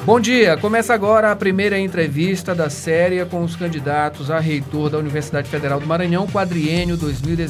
Bom dia, começa agora a primeira entrevista da série com os candidatos a reitor da Universidade Federal do Maranhão, quadriênio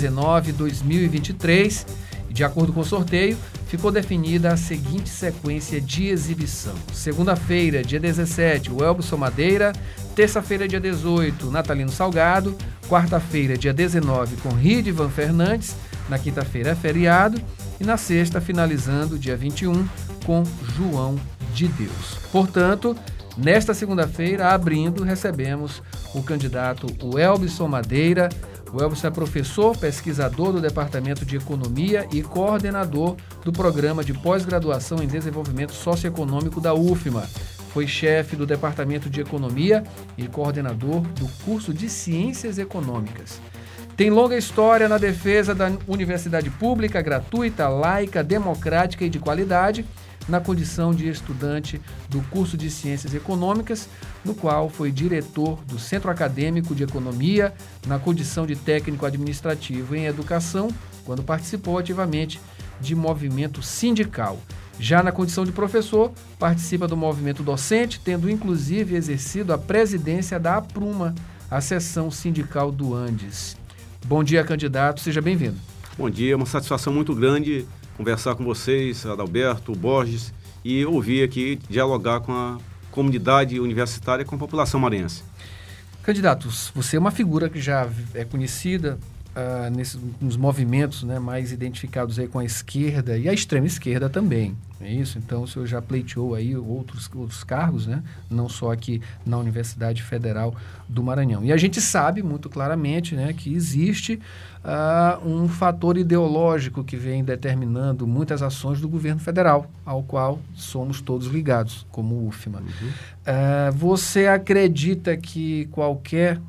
2019-2023. E de acordo com o sorteio, ficou definida a seguinte sequência de exibição. Segunda-feira, dia 17, Welbson Madeira. Terça-feira, dia 18, Natalino Salgado. Quarta-feira, dia 19, com Ridivan Fernandes. Na quinta-feira é feriado. E na sexta, finalizando, dia 21, com João de Deus. Portanto, nesta segunda-feira, abrindo, recebemos o candidato Welbson Madeira. O Welbson é professor, pesquisador do Departamento de Economia e coordenador do Programa de Pós-Graduação em Desenvolvimento Socioeconômico da UFMA. Foi chefe do Departamento de Economia e coordenador do curso de Ciências Econômicas. Tem longa história na defesa da universidade pública, gratuita, laica, democrática e de qualidade, na condição de estudante do curso de Ciências Econômicas, no qual foi diretor do Centro Acadêmico de Economia, na condição de técnico administrativo em educação, quando participou ativamente de movimento sindical. Já na condição de professor, participa do movimento docente, tendo inclusive exercido a presidência da APRUMA, a seção sindical do Andes. Bom dia, candidato, seja bem-vindo. Bom dia, é uma satisfação muito grande conversar com vocês, Adalberto, Borges, e ouvir aqui, dialogar com a comunidade universitária, com a população maranhense. Candidatos, você é uma figura que já é conhecida nos movimentos, né, mais identificados aí com a esquerda e a extrema esquerda também, é isso? Então o senhor já pleiteou aí outros cargos, né, não só aqui na Universidade Federal do Maranhão. E a gente sabe muito claramente, né, que existe um fator ideológico que vem determinando muitas ações do governo federal, ao qual somos todos ligados, como UFMA. Você acredita que qualquer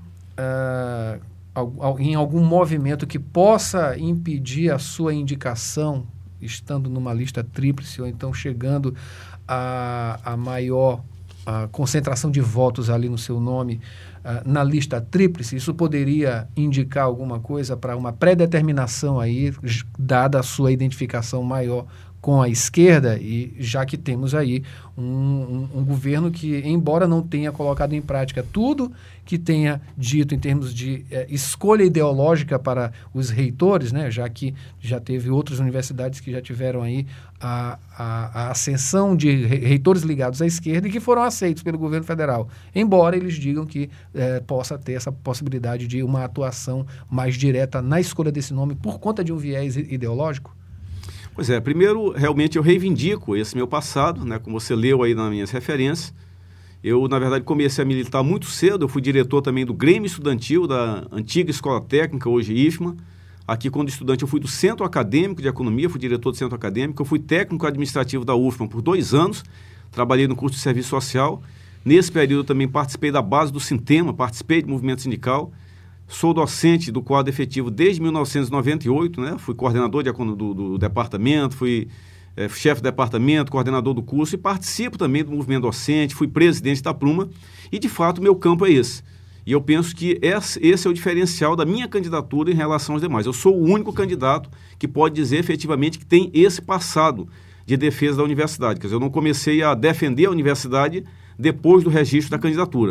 em algum movimento que possa impedir a sua indicação, estando numa lista tríplice ou então chegando a maior concentração de votos ali no seu nome na lista tríplice, isso poderia indicar alguma coisa para uma pré-determinação aí, dada a sua identificação maior com a esquerda, e já que temos aí um governo que, embora não tenha colocado em prática tudo que tenha dito em termos de escolha ideológica para os reitores, né, já que já teve outras universidades que já tiveram aí a ascensão de reitores ligados à esquerda e que foram aceitos pelo governo federal, embora eles digam que possa ter essa possibilidade de uma atuação mais direta na escolha desse nome por conta de um viés ideológico? Pois é, primeiro, realmente eu reivindico esse meu passado, né, como você leu aí nas minhas referências. Eu, na verdade, comecei a militar muito cedo, eu fui diretor também do Grêmio Estudantil, da antiga Escola Técnica, hoje IFMA. Aqui, quando estudante, eu fui do Centro Acadêmico de Economia, fui diretor do Centro Acadêmico, eu fui técnico administrativo da UFMA por 2 anos, trabalhei no curso de Serviço Social. Nesse período, também participei da base do Sintema, participei do movimento sindical. Sou docente do quadro efetivo desde 1998, né? Fui coordenador do departamento, fui chefe do departamento, coordenador do curso e participo também do movimento docente, fui presidente da APRUMA e, de fato, o meu campo é esse. E eu penso que esse é o diferencial da minha candidatura em relação aos demais. Eu sou o único candidato que pode dizer efetivamente que tem esse passado de defesa da universidade. Quer dizer, eu não comecei a defender a universidade depois do registro da candidatura.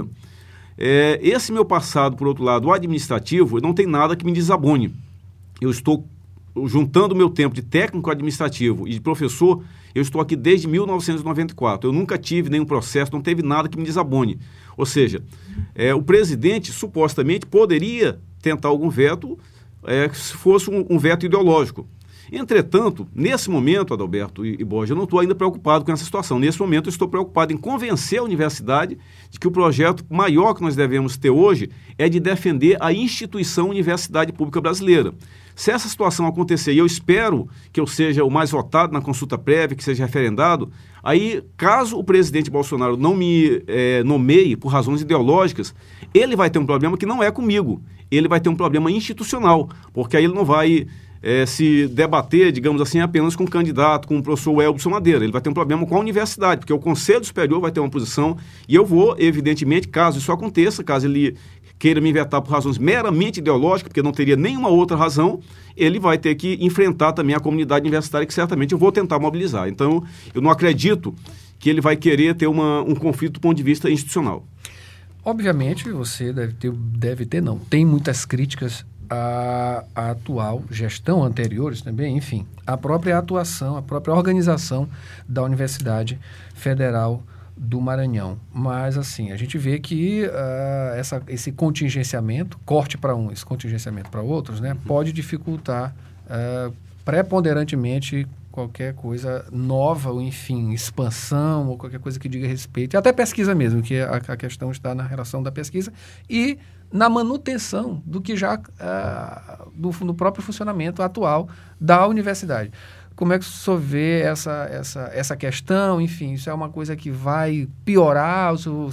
Esse meu passado, por outro lado, administrativo, não tem nada que me desabone. Eu estou juntando o meu tempo de técnico administrativo e de professor, eu estou aqui desde 1994. Eu nunca tive nenhum processo, não teve nada que me desabone. Ou seja, o presidente supostamente poderia tentar algum veto se fosse um veto ideológico. Entretanto, nesse momento, Adalberto e Borges, eu não estou ainda preocupado com essa situação. Nesse momento, eu estou preocupado em convencer a universidade de que o projeto maior que nós devemos ter hoje é de defender a instituição Universidade Pública Brasileira. Se essa situação acontecer, e eu espero que eu seja o mais votado na consulta prévia, que seja referendado, aí, caso o presidente Bolsonaro não me nomeie por razões ideológicas, ele vai ter um problema que não é comigo. Ele vai ter um problema institucional, porque aí ele não vai se debater, digamos assim, apenas com o candidato, com o professor Welbson Madeira. Ele vai ter um problema com a universidade, porque o Conselho Superior vai ter uma posição e eu vou, evidentemente, caso isso aconteça, caso ele queira me vetar por razões meramente ideológicas, porque não teria nenhuma outra razão, ele vai ter que enfrentar também a comunidade universitária, que certamente eu vou tentar mobilizar. Então, eu não acredito que ele vai querer ter um conflito do ponto de vista institucional. Obviamente, você tem muitas críticas à atual gestão, anteriores também, enfim, a própria atuação, a própria organização da Universidade Federal do Maranhão. Mas, assim, a gente vê que esse contingenciamento, corte para uns, contingenciamento para outros, né, pode dificultar preponderantemente qualquer coisa nova, ou enfim, expansão, ou qualquer coisa que diga respeito, e até pesquisa mesmo, que a questão está na relação da pesquisa e na manutenção do que já, do próprio funcionamento atual da universidade. Como é que o senhor vê essa questão? Enfim, isso é uma coisa que vai piorar?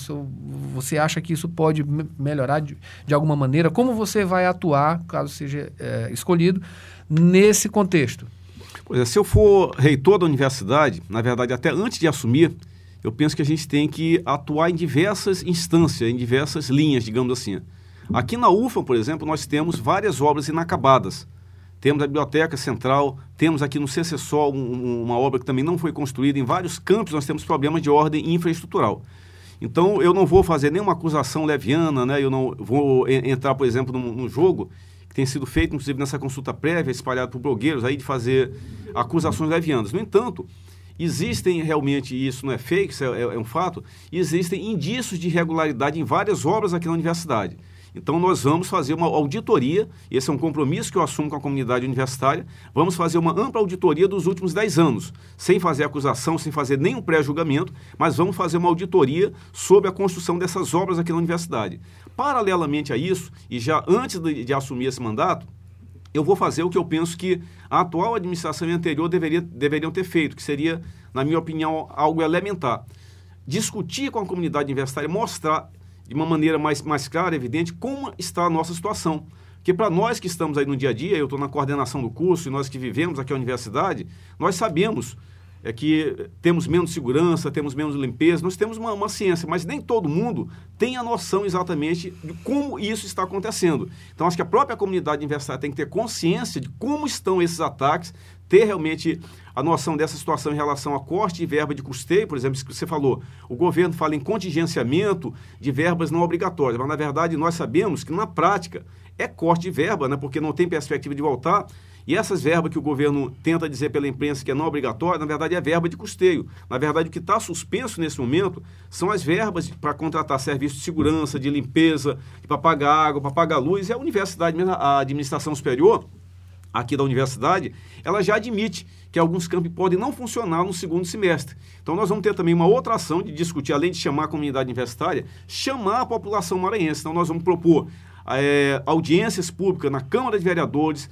Você acha que isso pode melhorar de alguma maneira? Como você vai atuar, caso seja escolhido, nesse contexto? Pois é, se eu for reitor da universidade, na verdade, até antes de assumir, eu penso que a gente tem que atuar em diversas instâncias, em diversas linhas, digamos assim. Aqui na UFAM, por exemplo, nós temos várias obras inacabadas. Temos a Biblioteca Central, temos aqui no CCSOL uma obra que também não foi construída. Em vários campos nós temos problemas de ordem infraestrutural. Então, eu não vou fazer nenhuma acusação leviana, né? Eu não vou entrar, por exemplo, num jogo que tem sido feito, inclusive nessa consulta prévia, espalhada por blogueiros, aí de fazer acusações levianas. No entanto, existem realmente, isso não é fake, isso é um fato, existem indícios de irregularidade em várias obras aqui na universidade. Então, nós vamos fazer uma auditoria, esse é um compromisso que eu assumo com a comunidade universitária, vamos fazer uma ampla auditoria dos últimos 10 anos, sem fazer acusação, sem fazer nenhum pré-julgamento, mas vamos fazer uma auditoria sobre a construção dessas obras aqui na universidade. Paralelamente a isso, e já antes de assumir esse mandato, eu vou fazer o que eu penso que a atual administração e a anterior deveriam ter feito, que seria, na minha opinião, algo elementar. Discutir com a comunidade universitária, mostrar de uma maneira mais clara, evidente, como está a nossa situação. Porque para nós que estamos aí no dia a dia, eu estou na coordenação do curso, e nós que vivemos aqui na universidade, nós sabemos que temos menos segurança, temos menos limpeza, nós temos uma ciência, mas nem todo mundo tem a noção exatamente de como isso está acontecendo. Então, acho que a própria comunidade universitária tem que ter consciência de como estão esses ataques, ter realmente a noção dessa situação em relação a corte de verba de custeio, por exemplo, isso que você falou, o governo fala em contingenciamento de verbas não obrigatórias, mas na verdade nós sabemos que na prática é corte de verba, né, porque não tem perspectiva de voltar, e essas verbas que o governo tenta dizer pela imprensa que é não obrigatória, na verdade é verba de custeio. Na verdade, o que está suspenso nesse momento são as verbas para contratar serviços de segurança, de limpeza, para pagar água, para pagar luz, e a universidade, mesmo a administração superior aqui da universidade, ela já admite que alguns campi podem não funcionar no segundo semestre. Então, nós vamos ter também uma outra ação de discutir, além de chamar a comunidade universitária, chamar a população maranhense. Então, nós vamos propor audiências públicas na Câmara de Vereadores,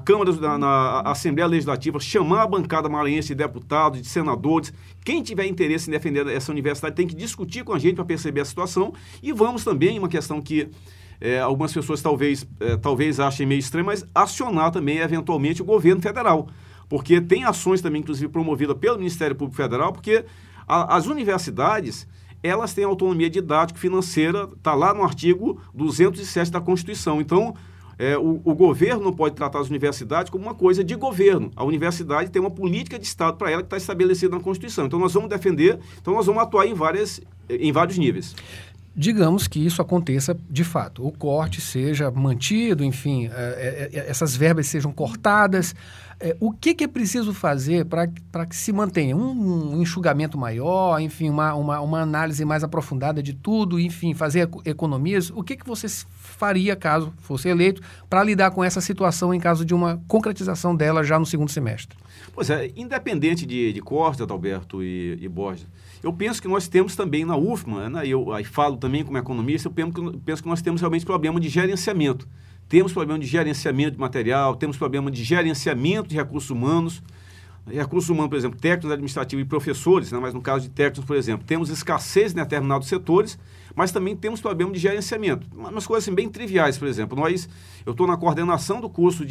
na Assembleia Legislativa, chamar a bancada maranhense de deputados, de senadores. Quem tiver interesse em defender essa universidade tem que discutir com a gente para perceber a situação. E vamos também, uma questão que algumas pessoas talvez achem meio estranho, mas acionar também, eventualmente, o governo federal. Porque tem ações também, inclusive, promovidas pelo Ministério Público Federal, porque as universidades, elas têm autonomia didático-financeira, está lá no artigo 207 da Constituição. Então, o governo não pode tratar as universidades como uma coisa de governo. A universidade tem uma política de Estado para ela que está estabelecida na Constituição. Então, nós vamos defender, então nós vamos atuar em vários níveis. Digamos que isso aconteça de fato, o corte seja mantido, enfim, essas verbas sejam cortadas. O que é preciso fazer para que se mantenha um enxugamento maior, enfim, uma análise mais aprofundada de tudo, enfim, fazer economias? O que você faria, caso fosse eleito, para lidar com essa situação em caso de uma concretização dela já no segundo semestre? Pois é, independente de corte, Adalberto e Borges, eu penso que nós temos também na UFMA, né, eu aí falo também como economista, eu penso que nós temos realmente problema de gerenciamento. Temos problema de gerenciamento de material, temos problema de gerenciamento de recursos humanos. Recursos humanos, por exemplo, técnicos administrativos e professores, né, mas no caso de técnicos, por exemplo, temos escassez em determinados setores, mas também temos problema de gerenciamento. Umas coisas assim, bem triviais, por exemplo. Eu estou na coordenação do curso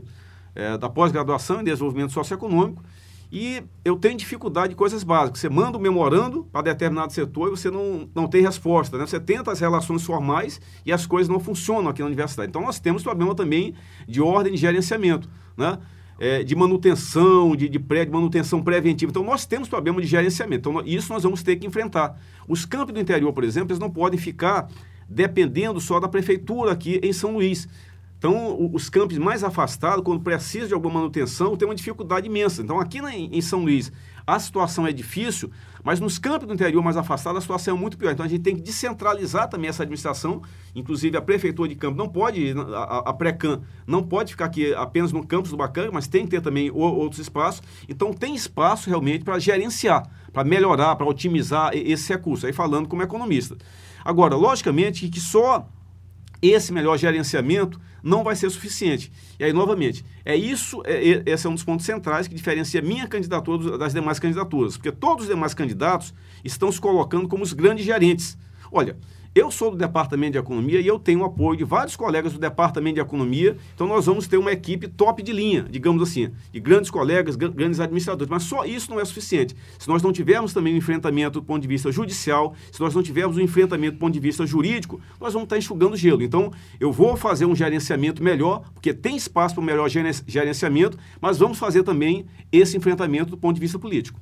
da pós-graduação em desenvolvimento socioeconômico, e eu tenho dificuldade de coisas básicas. Você manda um memorando para determinado setor e você não tem resposta, né? Você tenta as relações formais e as coisas não funcionam aqui na universidade. Então, nós temos problema também de ordem de gerenciamento, né? de manutenção, de prédio, manutenção preventiva. Então, nós temos problema de gerenciamento. Então, isso nós vamos ter que enfrentar. Os campos do interior, por exemplo, eles não podem ficar dependendo só da prefeitura aqui em São Luís. Então, os campos mais afastados, quando precisa de alguma manutenção, tem uma dificuldade imensa. Então, aqui em São Luís, a situação é difícil, mas nos campos do interior mais afastados, a situação é muito pior. Então, a gente tem que descentralizar também essa administração. Inclusive, a prefeitura de Campos não pode, a Precam não pode ficar aqui apenas no campus do Bacanga, mas tem que ter também outros espaços. Então, tem espaço realmente para gerenciar, para melhorar, para otimizar esse recurso. Aí falando como economista. Agora, logicamente, que só esse melhor gerenciamento não vai ser suficiente. E aí, novamente, esse é um dos pontos centrais que diferencia minha candidatura das demais candidaturas, porque todos os demais candidatos estão se colocando como os grandes gerentes. Olha, eu sou do Departamento de Economia e eu tenho o apoio de vários colegas do Departamento de Economia, então nós vamos ter uma equipe top de linha, digamos assim, de grandes colegas, grandes administradores, mas só isso não é suficiente. Se nós não tivermos também um enfrentamento do ponto de vista judicial, se nós não tivermos um enfrentamento do ponto de vista jurídico, nós vamos estar enxugando gelo. Então, eu vou fazer um gerenciamento melhor, porque tem espaço para um melhor gerenciamento, mas vamos fazer também esse enfrentamento do ponto de vista político.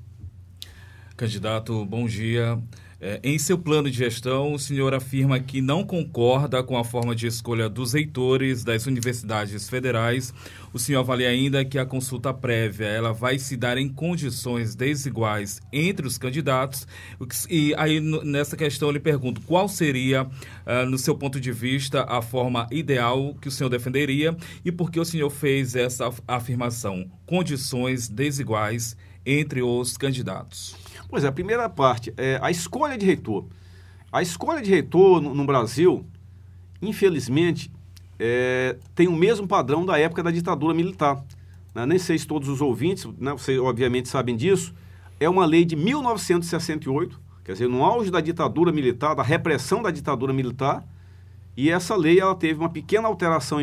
Candidato, bom dia. Em seu plano de gestão, o senhor afirma que não concorda com a forma de escolha dos reitores das universidades federais. O senhor avalia ainda que a consulta prévia ela vai se dar em condições desiguais entre os candidatos. E aí, nessa questão, eu lhe pergunto, qual seria, no seu ponto de vista, a forma ideal que o senhor defenderia e por que o senhor fez essa afirmação? Condições desiguais entre os candidatos. Pois é, a primeira parte é a escolha de reitor. A escolha de reitor no Brasil, infelizmente, tem o mesmo padrão da época da ditadura militar. Né? Nem sei se todos os ouvintes, né, vocês obviamente sabem disso, é uma lei de 1968, quer dizer, no auge da ditadura militar, da repressão da ditadura militar, e essa lei ela teve uma pequena alteração em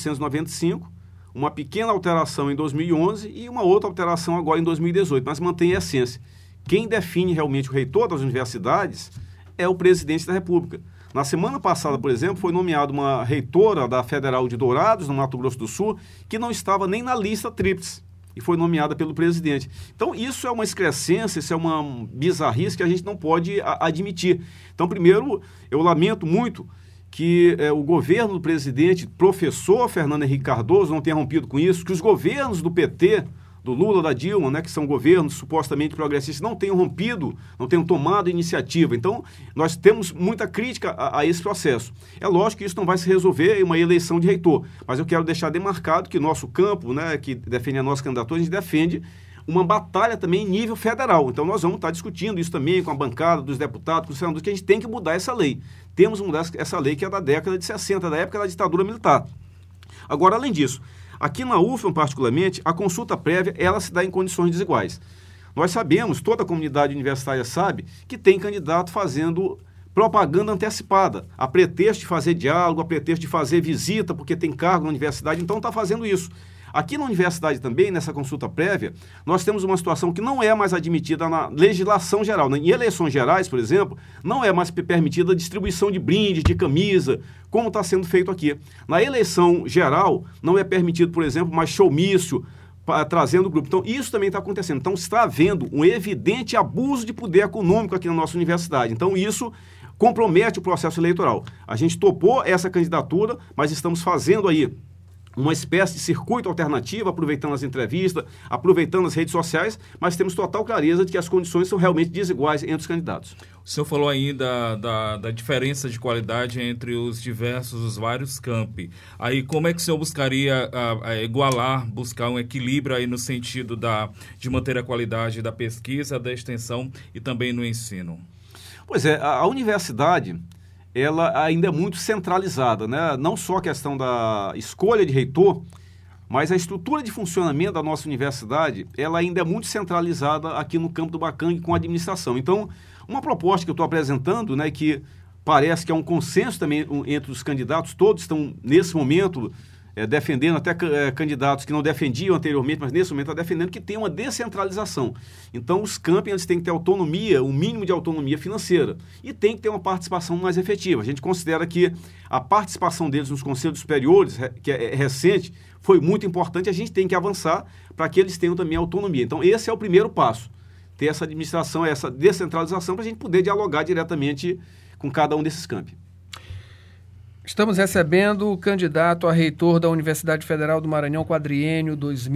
1995, uma pequena alteração em 2011 e uma outra alteração agora em 2018, mas mantém a essência. Quem define realmente o reitor das universidades é o presidente da República. Na semana passada, por exemplo, foi nomeada uma reitora da Federal de Dourados, no Mato Grosso do Sul, que não estava nem na lista tríplice e foi nomeada pelo presidente. Então, isso é uma excrescência, isso é uma bizarrice que a gente não pode admitir. Então, primeiro, eu lamento muito que o governo do presidente, professor Fernando Henrique Cardoso, não tenha rompido com isso, que os governos do PT, do Lula, da Dilma, né, que são governos supostamente progressistas, não tenham rompido, não tenham tomado iniciativa. Então, nós temos muita crítica a esse processo. É lógico que isso não vai se resolver em uma eleição de reitor, mas eu quero deixar demarcado que nosso campo, né, que defende a nossa candidatura, a gente defende uma batalha também em nível federal. Então, nós vamos estar discutindo isso também com a bancada dos deputados, com os senadores, que a gente tem que mudar essa lei. Temos que mudar essa lei que é da década de 60, da época da ditadura militar. Agora, além disso, aqui na UFAM, particularmente, a consulta prévia, ela se dá em condições desiguais. Nós sabemos, toda a comunidade universitária sabe, que tem candidato fazendo propaganda antecipada, a pretexto de fazer diálogo, a pretexto de fazer visita, porque tem cargo na universidade, então está fazendo isso. Aqui na universidade também, nessa consulta prévia, nós temos uma situação que não é mais admitida na legislação geral. Em eleições gerais, por exemplo, não é mais permitida a distribuição de brindes, de camisa, como está sendo feito aqui. Na eleição geral, não é permitido, por exemplo, mais showmício, trazendo o grupo. Então, isso também está acontecendo. Então, está havendo um evidente abuso de poder econômico aqui na nossa universidade. Então, isso compromete o processo eleitoral. A gente topou essa candidatura, mas estamos fazendo aí uma espécie de circuito alternativo, aproveitando as entrevistas, aproveitando as redes sociais, mas temos total clareza de que as condições são realmente desiguais entre os candidatos. O senhor falou ainda da diferença de qualidade entre os vários campi. Aí, como é que o senhor buscaria igualar, buscar um equilíbrio aí no sentido de manter a qualidade da pesquisa, da extensão e também no ensino? Pois é, a universidade ela ainda é muito centralizada, né? Não só a questão da escolha de reitor, mas a estrutura de funcionamento da nossa universidade, ela ainda é muito centralizada aqui no campo do Bacanga com a administração. Então, uma proposta que eu estou apresentando, né, que parece que é um consenso também entre os candidatos, todos estão, nesse momento, defendendo até candidatos que não defendiam anteriormente, mas nesse momento está defendendo que tem uma descentralização. Então, os campi eles têm que ter autonomia, um mínimo de autonomia financeira, e tem que ter uma participação mais efetiva. A gente considera que a participação deles nos conselhos superiores, que é recente, foi muito importante. A gente tem que avançar para que eles tenham também autonomia. Então, esse é o primeiro passo, ter essa administração, essa descentralização, para a gente poder dialogar diretamente com cada um desses campi. Estamos recebendo o candidato a reitor da Universidade Federal do Maranhão, quadriênio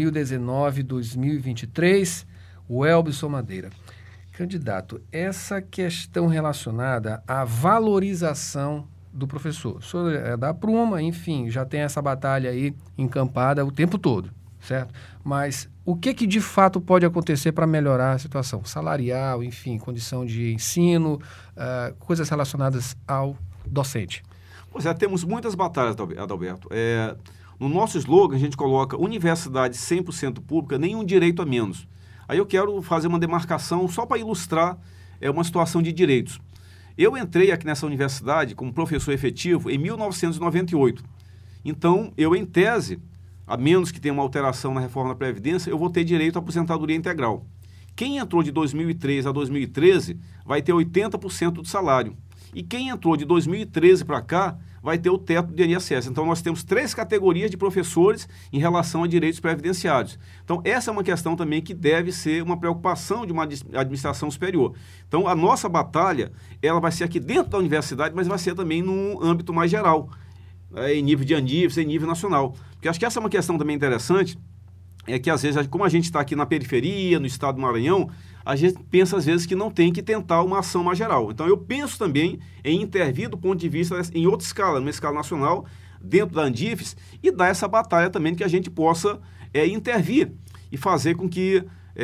2019-2023, o Elbson Madeira. Candidato, essa questão relacionada à valorização do professor. O senhor é da Pruma, enfim, já tem essa batalha aí encampada o tempo todo, certo? Mas o que de fato pode acontecer para melhorar a situação salarial, enfim, condição de ensino, coisas relacionadas ao docente? Pois é, temos muitas batalhas, Adalberto. No nosso slogan, a gente coloca universidade 100% pública, nenhum direito a menos. Aí eu quero fazer uma demarcação só para ilustrar uma situação de direitos. Eu entrei aqui nessa universidade como professor efetivo em 1998. Então, eu, em tese, a menos que tenha uma alteração na reforma da Previdência, eu vou ter direito à aposentadoria integral. Quem entrou de 2003 a 2013 vai ter 80% do salário. E quem entrou de 2013 para cá vai ter o teto do INSS. Então, nós temos 3 categorias de professores em relação a direitos previdenciários. Então, essa é uma questão também que deve ser uma preocupação de uma administração superior. Então, a nossa batalha, ela vai ser aqui dentro da universidade, mas vai ser também num âmbito mais geral, em nível de ANIFES, em nível nacional. Porque acho que essa é uma questão também interessante, é que às vezes, como a gente está aqui na periferia, no estado do Maranhão, a gente pensa às vezes que não tem que tentar uma ação mais geral. Então eu penso também em intervir do ponto de vista em outra escala, numa escala nacional, dentro da ANDIFES, e dar essa batalha também que a gente possa intervir e fazer com que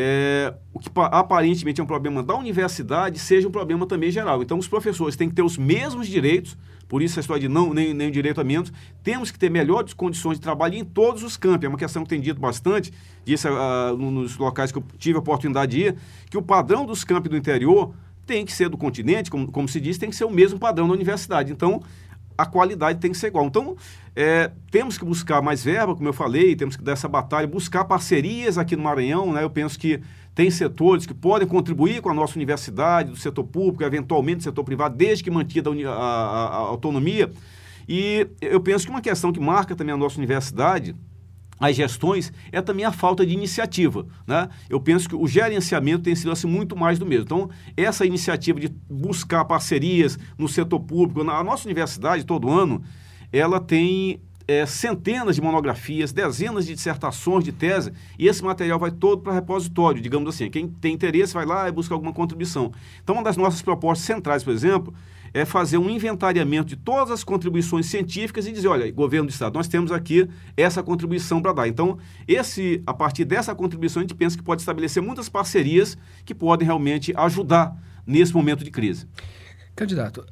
o que aparentemente é um problema da universidade seja um problema também geral. Então os professores têm que ter os mesmos direitos, por isso a história de nem direito a menos, temos que ter melhores condições de trabalho em todos os campos. É uma questão que tem dito bastante, disse nos locais que eu tive a oportunidade de ir, que o padrão dos campos do interior tem que ser do continente, como se diz, tem que ser o mesmo padrão da universidade. Então, a qualidade tem que ser igual. Então, temos que buscar mais verba, como eu falei, temos que dar essa batalha, buscar parcerias aqui no Maranhão, né? Eu penso que tem setores que podem contribuir com a nossa universidade, do setor público, eventualmente do setor privado, desde que mantida a autonomia. E eu penso que uma questão que marca também a nossa universidade, as gestões, é também a falta de iniciativa, né? Eu penso que o gerenciamento tem sido assim, muito mais do mesmo. Então, essa iniciativa de buscar parcerias no setor público, a nossa universidade, todo ano, ela tem centenas de monografias, dezenas de dissertações, de tese, e esse material vai todo para repositório, digamos assim. Quem tem interesse vai lá e busca alguma contribuição. Então, uma das nossas propostas centrais, por exemplo, é fazer um inventariamento de todas as contribuições científicas e dizer, olha, governo do Estado, nós temos aqui essa contribuição para dar. Então, a partir dessa contribuição, a gente pensa que pode estabelecer muitas parcerias que podem realmente ajudar nesse momento de crise. Candidato,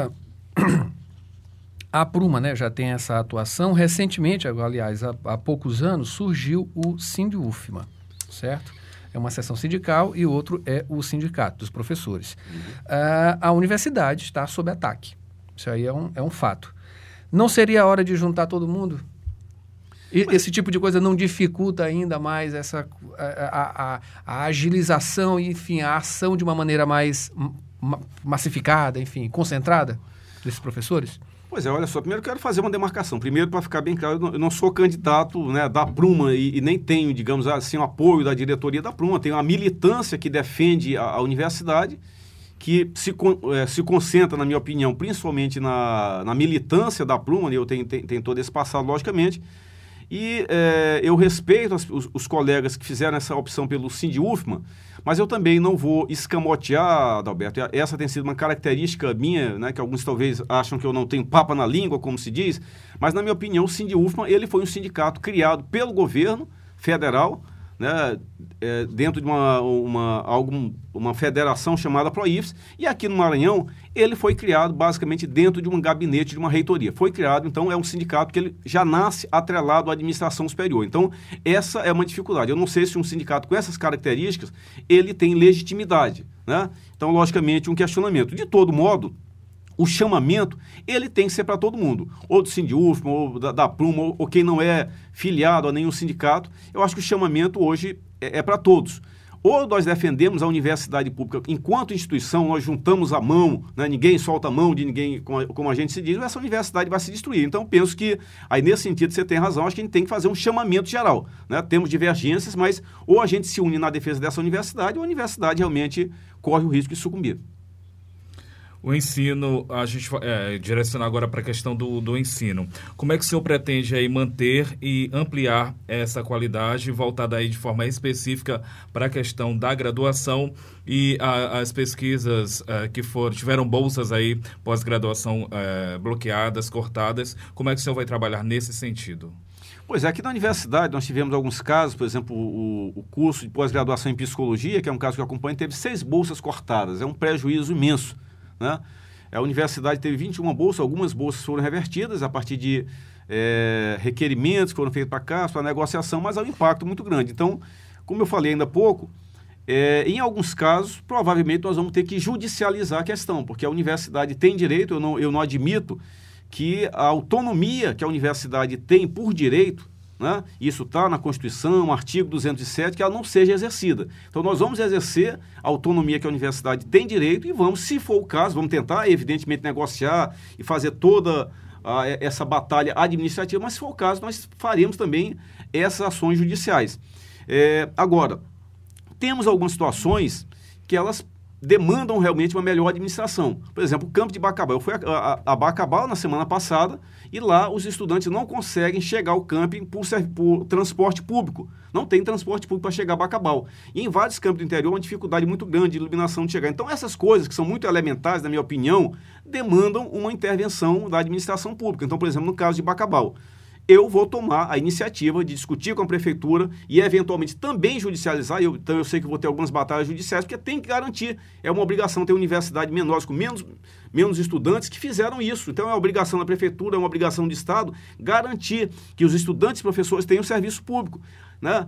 a Pruma, né, já tem essa atuação. Recentemente, aliás, há poucos anos, surgiu o Sindufma, certo? É uma seção sindical e outro é o sindicato dos professores. A universidade está sob ataque. Isso aí é um fato. Não seria a hora de juntar todo mundo? Esse tipo de coisa não dificulta ainda mais a agilização e, enfim, a ação de uma maneira mais massificada, enfim, concentrada desses professores? Pois é, olha só, primeiro eu quero fazer uma demarcação. Primeiro, para ficar bem claro, eu não sou candidato, né, da Pruma e nem tenho, digamos assim, o apoio da diretoria da Pruma. Tenho uma militância que defende a universidade, que se concentra, na minha opinião, principalmente na militância da Pruma. Eu tenho todo esse passado, logicamente. E eu respeito os colegas que fizeram essa opção pelo Sindufma, mas eu também não vou escamotear, Adalberto. Essa tem sido uma característica minha, né, que alguns talvez acham que eu não tenho papa na língua, como se diz, mas na minha opinião o Sindufma ele foi um sindicato criado pelo governo federal, né, dentro de uma federação chamada PROIFES, e aqui no Maranhão ele foi criado basicamente dentro de um gabinete de uma reitoria. Foi criado, então, é um sindicato que ele já nasce atrelado à administração superior. Então, essa é uma dificuldade. Eu não sei se um sindicato com essas características, ele tem legitimidade, né? Então, logicamente, um questionamento. De todo modo, o chamamento, ele tem que ser para todo mundo, ou do Sindiúfima, ou da Pluma, ou quem não é filiado a nenhum sindicato. Eu acho que o chamamento hoje é para todos. Ou nós defendemos a universidade pública enquanto instituição, nós juntamos a mão, né, ninguém solta a mão de ninguém, como a gente se diz, essa universidade vai se destruir. Então, penso que, aí nesse sentido, você tem razão, acho que a gente tem que fazer um chamamento geral, né? Temos divergências, mas ou a gente se une na defesa dessa universidade, ou a universidade realmente corre o risco de sucumbir. O ensino, a gente vai direcionar agora para a questão do ensino. Como é que o senhor pretende aí manter e ampliar essa qualidade, voltada aí de forma específica para a questão da graduação e as pesquisas que tiveram bolsas aí pós-graduação bloqueadas, cortadas? Como é que o senhor vai trabalhar nesse sentido? Pois é, aqui na universidade nós tivemos alguns casos, por exemplo, o curso de pós-graduação em psicologia, que é um caso que eu acompanho, teve 6 bolsas cortadas, é um prejuízo imenso. Né? A universidade teve 21 bolsas, algumas bolsas foram revertidas a partir de requerimentos que foram feitos para cá, para negociação, mas há um impacto muito grande. Então, como eu falei ainda há pouco, em alguns casos, provavelmente nós vamos ter que judicializar a questão, porque a universidade tem direito, eu não admito que a autonomia que a universidade tem por direito, né? Isso está na Constituição, artigo 207, que ela não seja exercida. Então, nós vamos exercer a autonomia que a universidade tem direito e vamos, se for o caso, vamos tentar, evidentemente, negociar e fazer toda essa batalha administrativa, mas se for o caso, nós faremos também essas ações judiciais. Agora, temos algumas situações que elas demandam realmente uma melhor administração. Por exemplo, o campo de Bacabal. Eu fui a Bacabal na semana passada e lá os estudantes não conseguem chegar ao camping por transporte público. Não tem transporte público para chegar a Bacabal. E em vários campos do interior, uma dificuldade muito grande de iluminação de chegar. Então, essas coisas que são muito elementares, na minha opinião, demandam uma intervenção da administração pública. Então, por exemplo, no caso de Bacabal, eu vou tomar a iniciativa de discutir com a prefeitura e, eventualmente, também judicializar. Então, eu sei que vou ter algumas batalhas judiciais, porque tem que garantir, é uma obrigação ter universidade menores com menos estudantes que fizeram isso. Então, é uma obrigação da prefeitura, é uma obrigação do Estado garantir que os estudantes e professores tenham serviço público, né,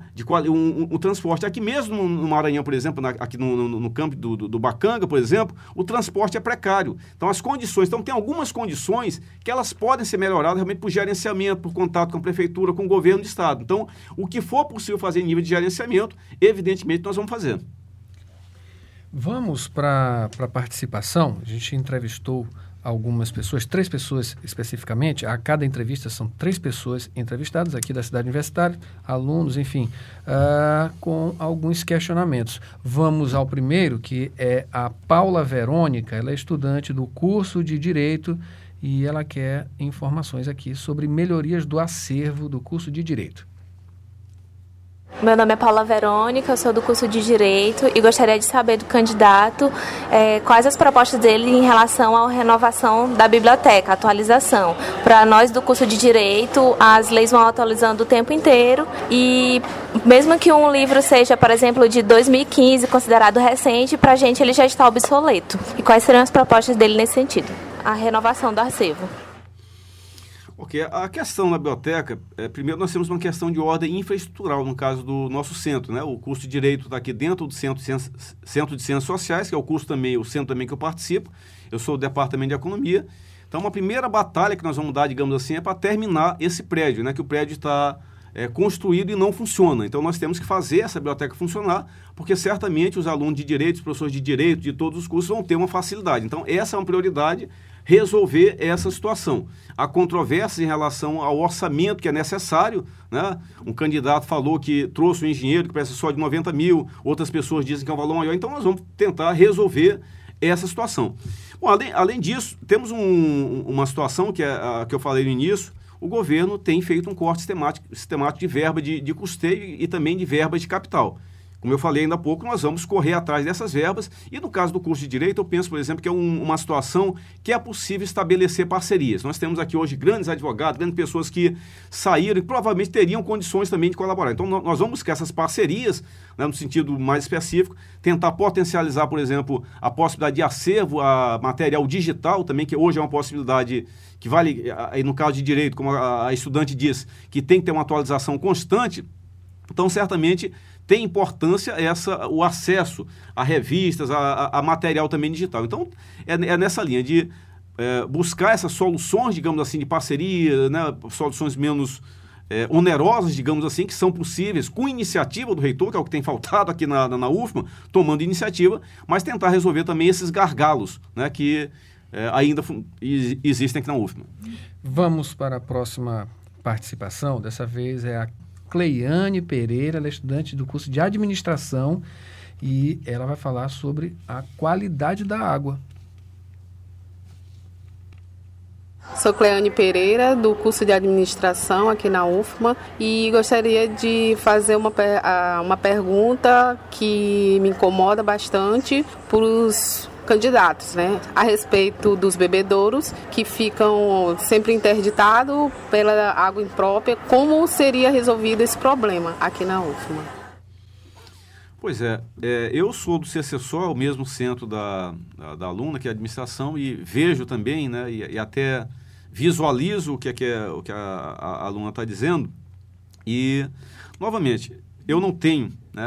um transporte. Aqui mesmo no Maranhão, por exemplo, aqui no campo do Bacanga, por exemplo, o transporte é precário. Então, tem algumas condições que elas podem ser melhoradas realmente por gerenciamento, por contato com a prefeitura, com o governo do Estado. Então, o que for possível fazer em nível de gerenciamento, evidentemente, nós vamos fazer. Vamos para a participação. A gente entrevistou algumas pessoas, 3 pessoas especificamente. A cada entrevista são 3 pessoas entrevistadas aqui da cidade universitária, alunos, enfim, com alguns questionamentos. Vamos ao primeiro, que é a Paula Verônica. Ela é estudante do curso de Direito e ela quer informações aqui sobre melhorias do acervo do curso de Direito. Meu nome é Paula Verônica, eu sou do curso de Direito e gostaria de saber do candidato quais as propostas dele em relação à renovação da biblioteca, atualização. Para nós do curso de Direito, as leis vão atualizando o tempo inteiro e mesmo que um livro seja, por exemplo, de 2015, considerado recente, para a gente ele já está obsoleto. E quais seriam as propostas dele nesse sentido? A renovação do acervo. Ok, a questão da biblioteca, primeiro nós temos uma questão de ordem infraestrutural, no caso do nosso centro, né? O curso de Direito está aqui dentro do Centro de Ciências Sociais, que é o centro também que eu participo, eu sou do Departamento de Economia. Então, uma primeira batalha que nós vamos dar, digamos assim, é para terminar esse prédio, né? Que o prédio está construído e não funciona. Então, nós temos que fazer essa biblioteca funcionar, porque certamente os alunos de Direito, os professores de Direito, de todos os cursos, vão ter uma facilidade. Então, essa é uma prioridade, resolver essa situação. Há controvérsia em relação ao orçamento que é necessário, né? Um candidato falou que trouxe um engenheiro que presta só de 90 mil, outras pessoas dizem que é um valor maior, então nós vamos tentar resolver essa situação. Bom, além disso, temos uma situação que é a que eu falei no início. O governo tem feito um corte sistemático de verba de custeio e também de verba de capital. Como eu falei ainda há pouco, nós vamos correr atrás dessas verbas e no caso do curso de Direito, eu penso, por exemplo, que é uma situação que é possível estabelecer parcerias. Nós temos aqui hoje grandes advogados, grandes pessoas que saíram e provavelmente teriam condições também de colaborar. Então, nós vamos buscar essas parcerias, né, no sentido mais específico, tentar potencializar, por exemplo, a possibilidade de acervo a material digital também, que hoje é uma possibilidade que vale, aí no caso de Direito, como a estudante diz, que tem que ter uma atualização constante. Então, certamente, tem importância o acesso a revistas, a material também digital. Então, é nessa linha de buscar essas soluções, digamos assim, de parceria, né, soluções menos onerosas, digamos assim, que são possíveis com iniciativa do reitor, que é o que tem faltado aqui na UFMA, tomando iniciativa, mas tentar resolver também esses gargalos, né, que ainda existem aqui na UFMA. Vamos para a próxima participação. Dessa vez é a Cleiane Pereira, ela é estudante do curso de administração e ela vai falar sobre a qualidade da água. Sou Cleiane Pereira, do curso de administração aqui na UFMA, e gostaria de fazer uma pergunta que me incomoda bastante para os candidatos, né? A respeito dos bebedouros que ficam sempre interditados pela água imprópria. Como seria resolvido esse problema aqui na UFMA? Pois eu sou do CCSO, o mesmo centro da aluna, que é a administração, e vejo também, né, e até visualizo o que a aluna está dizendo. E, novamente, eu não tenho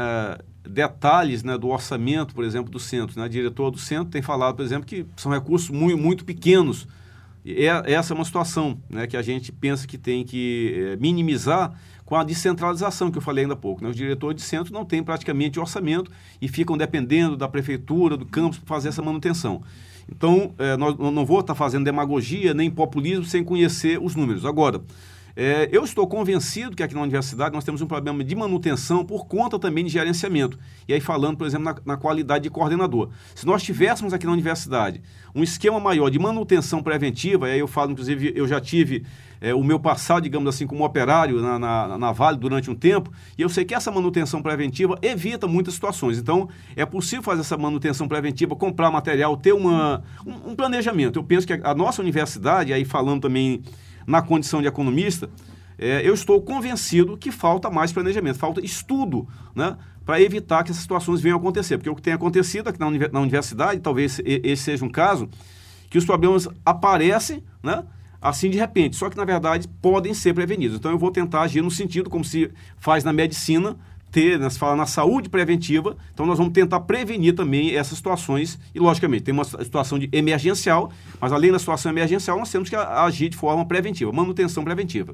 detalhes, né, do orçamento, por exemplo, do centro. Né? A diretora do centro tem falado, por exemplo, que são recursos muito, muito pequenos. E essa é uma situação, né, que a gente pensa que tem que minimizar com a descentralização que eu falei ainda há pouco. Né? Os diretores de centro não têm praticamente orçamento e ficam dependendo da prefeitura, do campus, para fazer essa manutenção. Então, eu não vou estar fazendo demagogia nem populismo sem conhecer os números. Agora, eu estou convencido que aqui na universidade nós temos um problema de manutenção por conta também de gerenciamento. E aí falando, por exemplo, na qualidade de coordenador. Se nós tivéssemos aqui na universidade um esquema maior de manutenção preventiva, e aí eu falo, inclusive, eu já tive o meu passado, digamos assim, como operário na Vale durante um tempo, e eu sei que essa manutenção preventiva evita muitas situações. Então, é possível fazer essa manutenção preventiva, comprar material, ter um planejamento. Eu penso que a nossa universidade, aí falando também na condição de economista, eu estou convencido que falta mais planejamento, falta estudo, né, para evitar que essas situações venham a acontecer. Porque o que tem acontecido aqui na universidade, talvez esse seja um caso, que os problemas aparecem, né, assim de repente, só que na verdade podem ser prevenidos. Então eu vou tentar agir no sentido como se faz na medicina, se fala na saúde preventiva, então nós vamos tentar prevenir também essas situações e, logicamente, tem uma situação de emergencial, mas além da situação emergencial, nós temos que agir de forma preventiva, manutenção preventiva.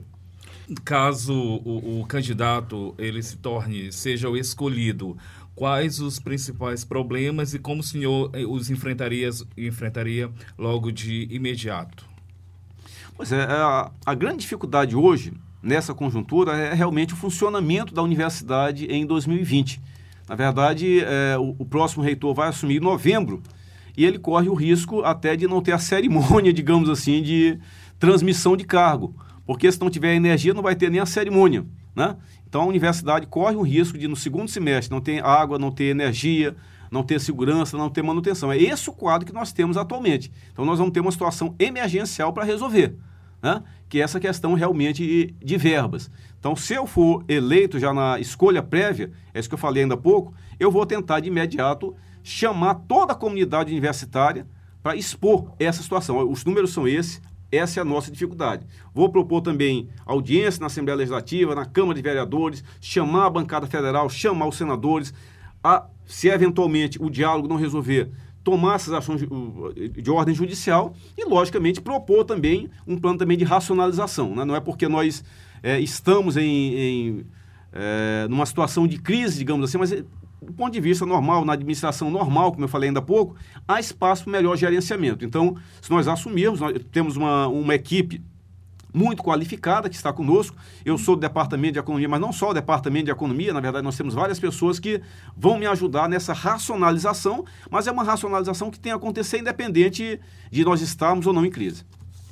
Caso o candidato seja o escolhido, quais os principais problemas e como o senhor os enfrentaria logo de imediato? Pois a grande dificuldade hoje nessa conjuntura é realmente o funcionamento da universidade em 2020. Na verdade, o próximo reitor vai assumir em novembro e ele corre o risco até de não ter a cerimônia, digamos assim, de transmissão de cargo, porque se não tiver energia não vai ter nem a cerimônia, né? Então a universidade corre o risco de no segundo semestre não ter água, não ter energia, não ter segurança, não ter manutenção. É esse o quadro que nós temos atualmente. Então nós vamos ter uma situação emergencial para resolver, né? Que é essa questão realmente de verbas. Então, se eu for eleito já na escolha prévia, é isso que eu falei ainda há pouco, eu vou tentar de imediato chamar toda a comunidade universitária para expor essa situação. Os números são esses, essa é a nossa dificuldade. Vou propor também audiência na Assembleia Legislativa, na Câmara de Vereadores, chamar a bancada federal, chamar os senadores, se eventualmente o diálogo não resolver, tomar essas ações de ordem judicial e, logicamente, propor também um plano também de racionalização. Né? Não é porque nós estamos numa situação de crise, digamos assim, mas do ponto de vista normal, na administração normal, como eu falei ainda há pouco, há espaço para melhor gerenciamento. Então, se nós assumirmos, nós temos uma equipe muito qualificada que está conosco. Eu sou do Departamento de Economia, mas não só o Departamento de Economia, na verdade nós temos várias pessoas que vão me ajudar nessa racionalização, mas é uma racionalização que tem a acontecer independente de nós estarmos ou não em crise.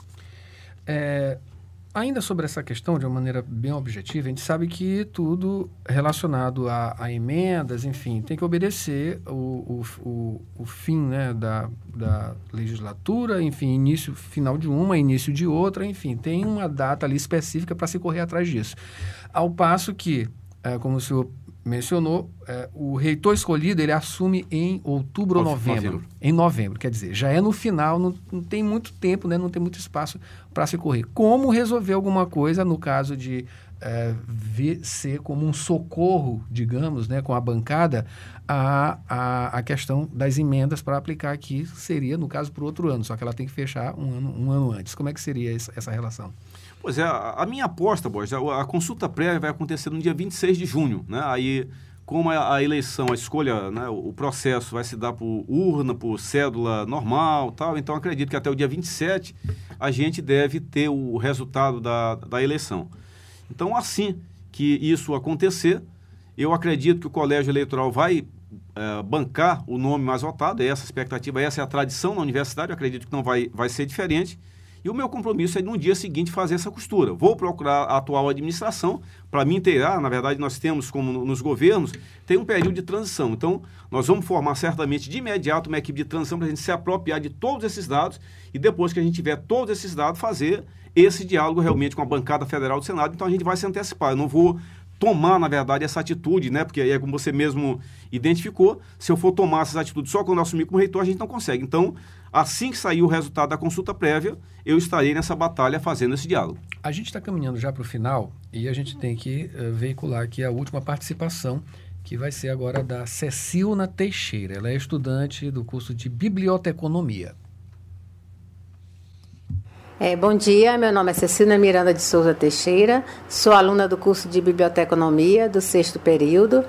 Ainda sobre essa questão, de uma maneira bem objetiva, a gente sabe que tudo relacionado a emendas, enfim, tem que obedecer o fim, né, da legislatura, enfim, final de uma, início de outra, enfim, tem uma data ali específica para se correr atrás disso. Ao passo que, como o senhor mencionou, o reitor escolhido, ele assume em outubro ou novembro. Em novembro, quer dizer, já é no final, não tem muito tempo, né, não tem muito espaço para se correr. Como resolver alguma coisa no caso de ser como um socorro, digamos, né, com a bancada, a questão das emendas para aplicar aqui, seria, no caso, para o outro ano, só que ela tem que fechar um ano antes. Como é que seria essa relação? Pois é, a minha aposta, Borges, a consulta prévia vai acontecer no dia 26 de junho, né? Aí, como a eleição, a escolha, né, o processo vai se dar por urna, por cédula normal, tal, então acredito que até o dia 27 a gente deve ter o resultado da eleição. Então, assim que isso acontecer, eu acredito que o colégio eleitoral vai bancar o nome mais votado, essa expectativa, essa é a tradição na universidade, eu acredito que não vai ser diferente. E o meu compromisso é no dia seguinte fazer essa costura. Vou procurar a atual administração para me inteirar. Na verdade, nós temos, como nos governos, tem um período de transição. Então, nós vamos formar certamente de imediato uma equipe de transição para a gente se apropriar de todos esses dados e depois que a gente tiver todos esses dados, fazer esse diálogo realmente com a bancada federal do Senado. Então, a gente vai se antecipar. Eu não vou tomar, na verdade, essa atitude, né? Porque aí é como você mesmo identificou, se eu for tomar essas atitudes só quando eu assumir como reitor, a gente não consegue. Então, assim que sair o resultado da consulta prévia, eu estarei nessa batalha fazendo esse diálogo. A gente está caminhando já para o final e a gente tem que veicular aqui a última participação, que vai ser agora da Cecilna Teixeira. Ela é estudante do curso de Biblioteconomia. Bom dia, meu nome é Cecilna Miranda de Souza Teixeira, sou aluna do curso de Biblioteconomia do 6º período,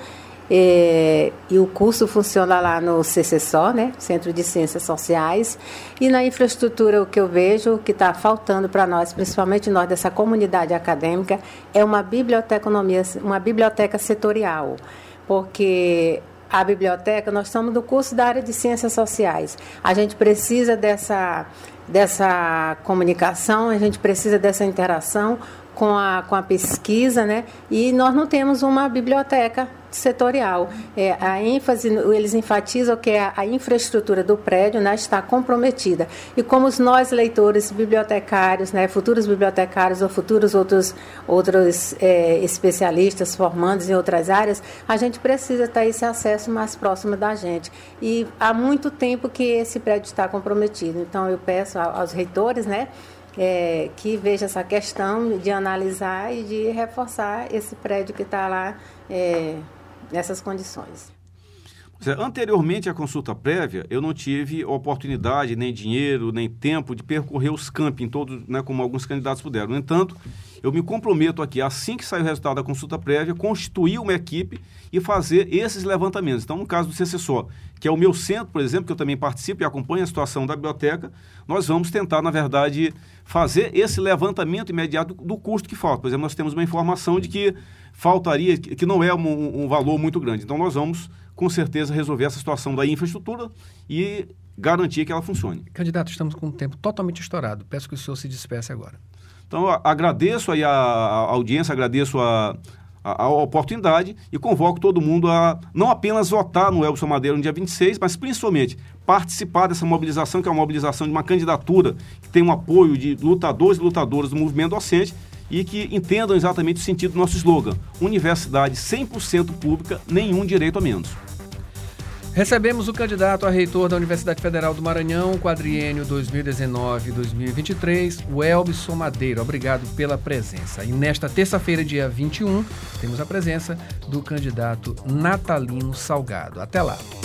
e o curso funciona lá no CCSO, né, Centro de Ciências Sociais, e na infraestrutura o que eu vejo que está faltando para nós, principalmente nós dessa comunidade acadêmica, é uma biblioteconomia, uma biblioteca setorial, porque a biblioteca, nós estamos no curso da área de Ciências Sociais, a gente precisa dessa comunicação, a gente precisa dessa interação com a pesquisa, né? E nós não temos uma biblioteca setorial. A ênfase, eles enfatizam que a infraestrutura do prédio, né, está comprometida. E como nós, leitores, bibliotecários, né, futuros bibliotecários ou futuros outros especialistas formandos em outras áreas, a gente precisa ter esse acesso mais próximo da gente. E há muito tempo que esse prédio está comprometido. Então, eu peço aos reitores, né, que veja essa questão de analisar e de reforçar esse prédio que está lá nessas condições. Anteriormente à consulta prévia, eu não tive oportunidade, nem dinheiro, nem tempo de percorrer os campos todos, né, como alguns candidatos puderam. No entanto, eu me comprometo aqui, assim que sair o resultado da consulta prévia, constituir uma equipe e fazer esses levantamentos. Então, no caso do CCSO, que é o meu centro, por exemplo, que eu também participo e acompanho a situação da biblioteca, nós vamos tentar, na verdade, fazer esse levantamento imediato do custo que falta. Por exemplo, nós temos uma informação de que faltaria, que não é um valor muito grande. Então, nós vamos, com certeza, resolver essa situação da infraestrutura e garantir que ela funcione. Candidato, estamos com o tempo totalmente estourado. Peço que o senhor se despeça agora. Então, agradeço aí a audiência, agradeço a oportunidade e convoco todo mundo a não apenas votar no Elbson Madeira no dia 26, mas principalmente participar dessa mobilização, que é uma mobilização de uma candidatura que tem um apoio de lutadores e lutadoras do movimento docente e que entendam exatamente o sentido do nosso slogan: Universidade 100% pública, nenhum direito a menos. Recebemos o candidato a reitor da Universidade Federal do Maranhão, quadriênio 2019-2023, o Elbson Madeira. Obrigado pela presença. E nesta terça-feira, dia 21, temos a presença do candidato Natalino Salgado. Até lá.